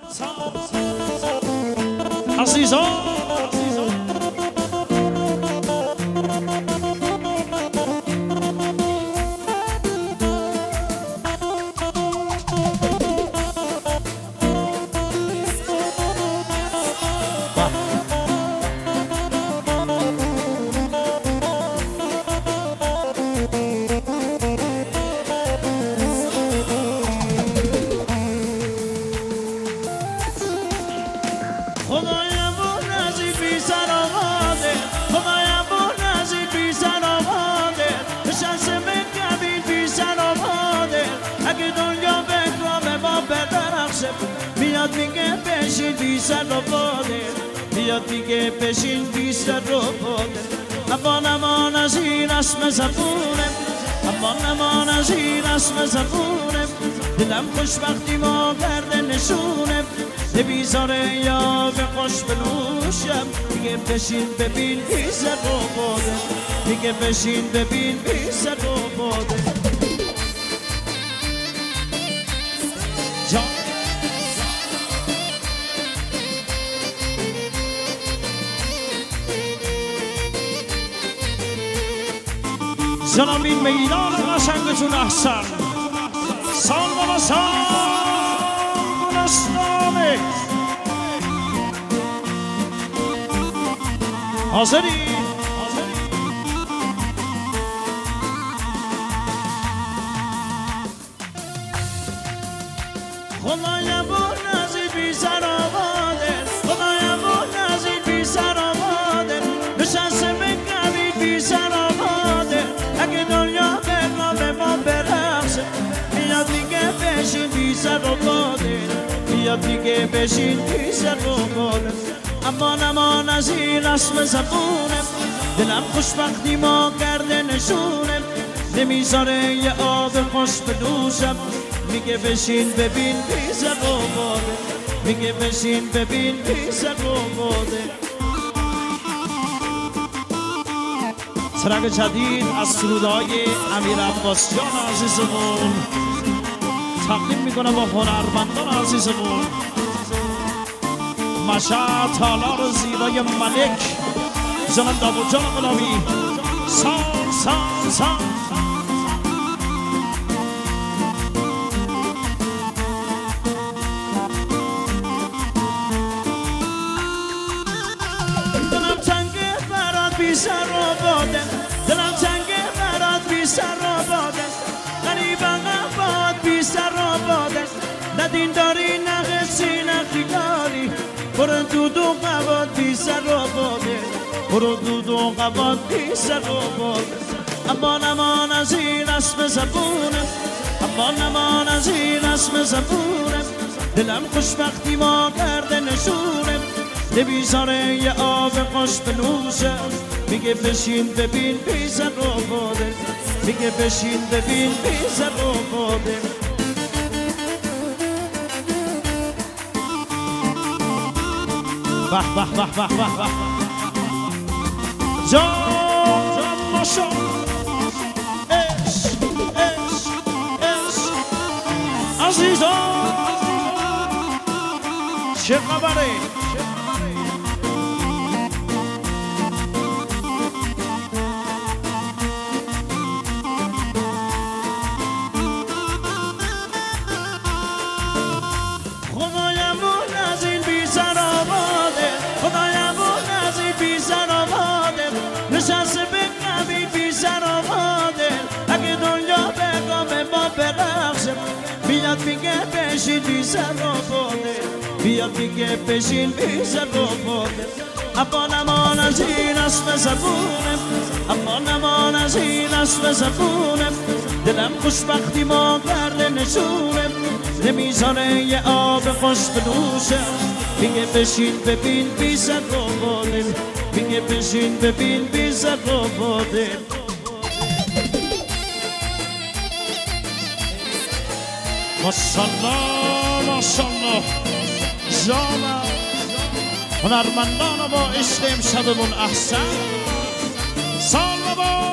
عزیزان میاد میگه بشین بی سر و باده میاد میگه بشین بی سر و باده امان امان از این اسم زبونه امان امان از این اسم زبونه دلم خوشبختی ما کرده نشونه نمیذاره یا به خوش بنوشم میگه بشین ببین بی سر و باده میگه بشین ببین بی سر و باده جناب این میدان قشنگتون احسن سال و سال اسلامی حاضری خدایا بود نزید بی سر آباده خدایا بود نزید بی سر آباده نشسته بگوید بی سر آباده اگه دنیا به ما برقصه میاد میگه بشین بی سر آباده میاد میگه بشین بی سر آباده امان امان از این رسم زبونه دلم خوشبختی ما کرده نشونه نمیذاره یه آب خوش بدوشم میگه بشین ببین بی سر آباده میگه بشین ببین بی سر آباده ترک جدید از سرودهای امیر عباس جان عزیزمون تقدیم میکنه با هنرمندان عزیزمون مشهد تالار زیبای ملک جناب داوود جان غلامی سال سال سال بی سر آباده دلم تنگه برات بی سر آباده غریبا قباد بی سر آباده نه دین داری نه قصی نه خیالی برو دود و قباد بی سر آباده برو دود و قباد بی سر آباده امان امان از این اسم زبونه امان امان از این اسم زبونه دلم خوشبختی ما کرده نشونه نمیذاره یه آب خوش بنوشه میگه بشین ببین بی سر آباده میگه بشین ببین بی سر آباده به به به به به به جان ماشا عشق عشق عشق عزیزان چه خبره نشسته بگوید بی سر آباده اگه دنیا به ما برقصه میاد میگه بشین بی سر آباده میاد میگه بشین بی سر آباده امان امان از این اسم زبونه امان امان از این اسم زبونه دلم خوشبختی ما کرده نشونه نمیذاره یه آب خوش بنوشه میگه بشین ببین بی سر آباده میگه بشین ببین بی سر آباده ماشاءالله ماشاءالله جانا هنرمندان با عشق امشبمون احسن سال مبارک